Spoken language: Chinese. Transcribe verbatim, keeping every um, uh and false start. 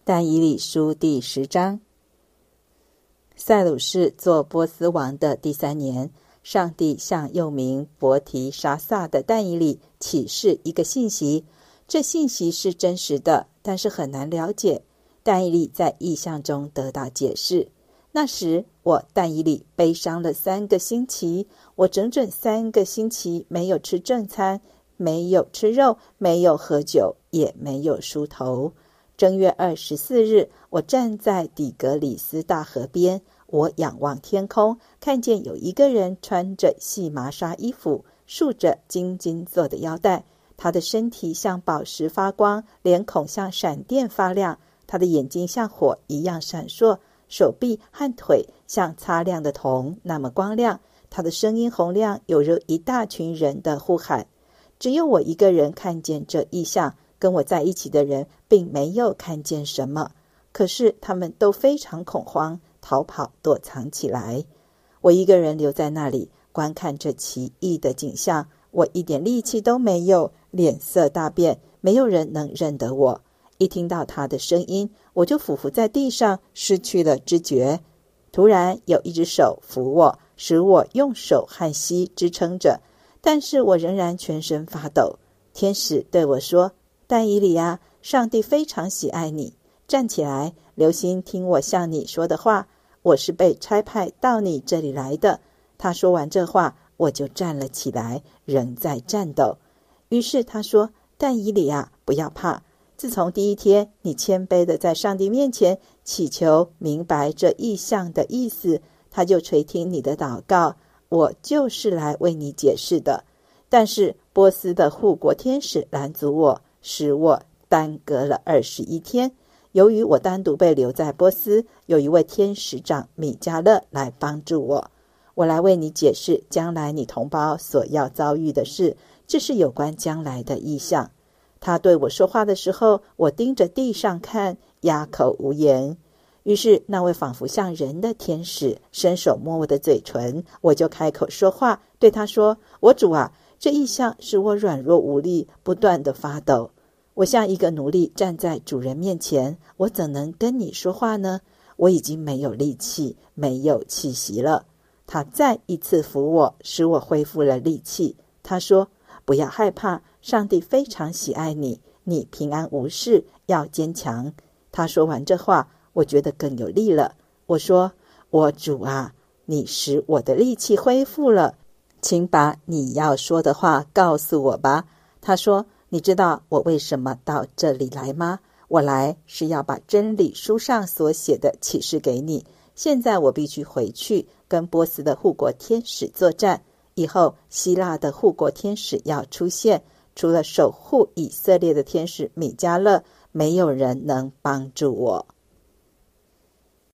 但以理书第十章。塞鲁士做波斯王的第三年，上帝向又名伯提沙撒的但以理启示一个信息，这信息是真实的，但是很难了解。但以理在异象中得到解释。那时我但以理悲伤了三个星期，我整整三个星期没有吃正餐，没有吃肉，没有喝酒，也没有梳头。正月二十四日，我站在底格里斯大河边，我仰望天空，看见有一个人穿着细麻纱衣服，束着金金做的腰带，他的身体像宝石发光，脸孔像闪电发亮，他的眼睛像火一样闪烁，手臂和腿像擦亮的铜那么光亮，他的声音洪亮，有如一大群人的呼喊。只有我一个人看见这异象，跟我在一起的人并没有看见什么，可是他们都非常恐慌，逃跑躲藏起来。我一个人留在那里观看这奇异的景象，我一点力气都没有，脸色大变，没有人能认得我。一听到他的声音，我就俯伏在地上，失去了知觉。突然有一只手扶我，使我用手和膝支撑着，但是我仍然全身发抖。天使对我说：但以理啊，上帝非常喜爱你，站起来，留心听我向你说的话，我是被差派到你这里来的。他说完这话，我就站了起来，仍在颤抖。于是他说：但以理啊，不要怕，自从第一天你谦卑的在上帝面前祈求明白这异象的意思，他就垂听你的祷告，我就是来为你解释的。但是波斯的护国天使拦阻我，使我耽搁了二十一天。由于我单独被留在波斯，有一位天使长米迦勒来帮助我。我来为你解释将来你同胞所要遭遇的事，这是有关将来的异象。他对我说话的时候，我盯着地上看，哑口无言。于是那位仿佛像人的天使伸手摸我的嘴唇，我就开口说话，对他说：我主啊，这异象使我软弱无力，不断地发抖。我像一个奴隶站在主人面前，我怎能跟你说话呢？我已经没有力气，没有气息了。他再一次扶我，使我恢复了力气。他说：不要害怕，上帝非常喜爱你，你平安无事，要坚强。他说完这话，我觉得更有力了。我说：我主啊，你使我的力气恢复了，请把你要说的话告诉我吧。他说：你知道我为什么到这里来吗？我来是要把真理书上所写的启示给你。现在我必须回去跟波斯的护国天使作战，以后希腊的护国天使要出现，除了守护以色列的天使米迦勒，没有人能帮助我。